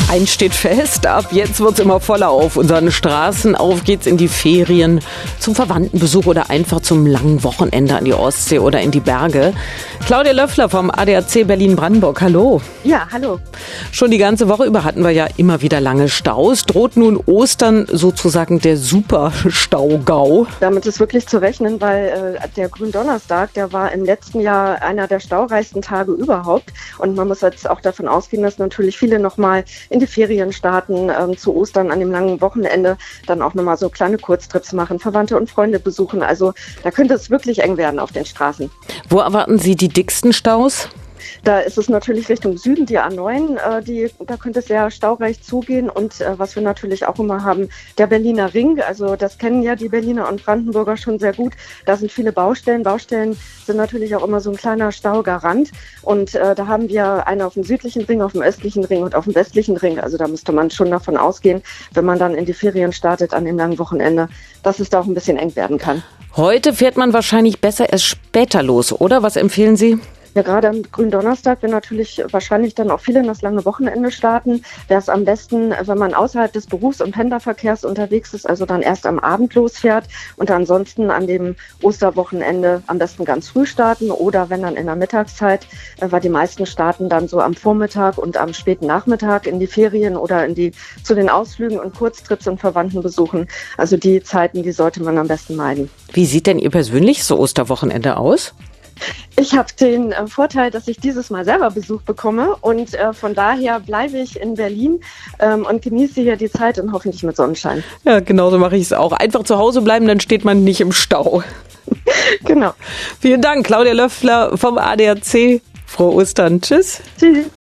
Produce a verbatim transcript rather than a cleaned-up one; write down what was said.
Eins steht fest, ab jetzt wird's immer voller auf unseren Straßen. Auf geht's in die Ferien, zum Verwandtenbesuch oder einfach zum langen Wochenende an die Ostsee oder in die Berge. Claudia Löffler vom A D A C Berlin-Brandenburg, hallo. Ja, hallo. Schon die ganze Woche über hatten wir ja immer wieder lange Staus. Droht nun Ostern sozusagen der Super-Staugau? Damit ist wirklich zu rechnen, weil äh, der Gründonnerstag, der war im letzten Jahr einer der staureichsten Tage überhaupt. Und man muss jetzt auch davon ausgehen, dass natürlich viele nochmal in die Ferien starten, ähm, zu Ostern an dem langen Wochenende dann auch nochmal so kleine Kurztrips machen, Verwandte und Freunde besuchen. Also da könnte es wirklich eng werden auf den Straßen. Wo erwarten Sie die dicksten Staus? Da ist es natürlich Richtung Süden, die A neun, äh, die, da könnte es sehr staureich zugehen. Und äh, was wir natürlich auch immer haben, der Berliner Ring, also das kennen ja die Berliner und Brandenburger schon sehr gut. Da sind viele Baustellen. Baustellen sind natürlich auch immer so ein kleiner Staugarant. Und äh, da haben wir eine auf dem südlichen Ring, auf dem östlichen Ring und auf dem westlichen Ring. Also da müsste man schon davon ausgehen, wenn man dann in die Ferien startet an dem langen Wochenende, dass es da auch ein bisschen eng werden kann. Heute fährt man wahrscheinlich besser erst später los, oder? Was empfehlen Sie? Ja, gerade am Gründonnerstag, wenn natürlich wahrscheinlich dann auch viele in das lange Wochenende starten, wäre es am besten, wenn man außerhalb des Berufs- und Pendlerverkehrs unterwegs ist, also dann erst am Abend losfährt und ansonsten an dem Osterwochenende am besten ganz früh starten oder wenn dann in der Mittagszeit, weil die meisten starten dann so am Vormittag und am späten Nachmittag in die Ferien oder in die zu den Ausflügen und Kurztrips und Verwandtenbesuchen. Also die Zeiten, die sollte man am besten meiden. Wie sieht denn Ihr persönliches Osterwochenende aus? Ich habe den äh, Vorteil, dass ich dieses Mal selber Besuch bekomme und äh, von daher bleibe ich in Berlin ähm, und genieße hier die Zeit und hoffentlich mit Sonnenschein. Ja, genauso mache ich es auch. Einfach zu Hause bleiben, dann steht man nicht im Stau. Genau. Vielen Dank, Claudia Löffler vom A D A C. Frohe Ostern. Tschüss. Tschüss.